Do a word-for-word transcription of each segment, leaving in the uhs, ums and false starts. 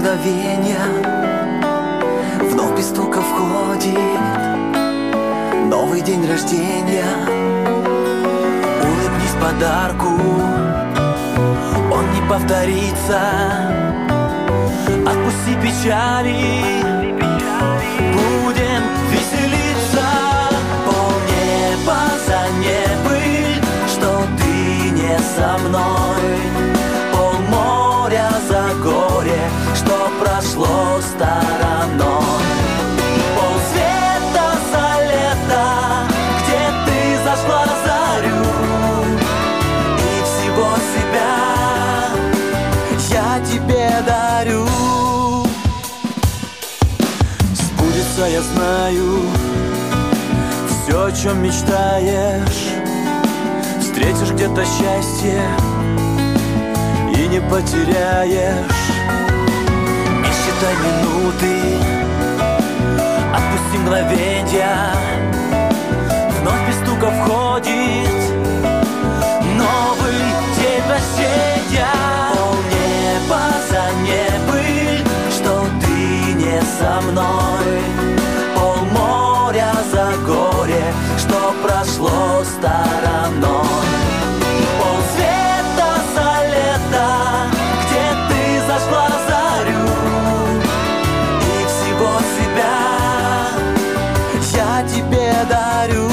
мгновенья вновь без стука входит новый день рождения. Улыбнись подарку, он не повторится. Отпусти печали, будем веселиться. Полнеба за небыль, что ты не со мной. Полморя за горе, что прошло стороной. Полсвета за лето, где ты зашла зарю. И всего себя я тебе дарю. Сбудется, я знаю, все, о чем мечтаешь. Встретишь где-то счастье и не потеряешь. Не считай минуты, отпусти мгновенья. Вновь без стука входит новый день рождения. Полнеба за небыль, что ты не со мной. Полморя за горе, что прошло стороной. Полсвета за лето, где ты зашла зарю. И всего себя я тебе дарю.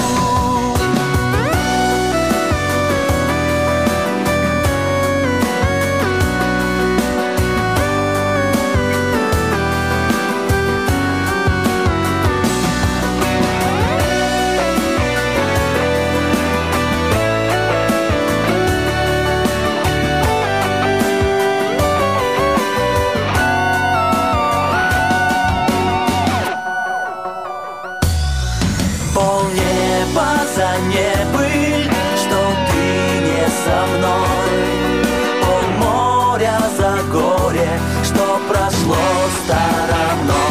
Полнеба за небыль, что ты не со мной. Полморя за горе, что прошло стороной.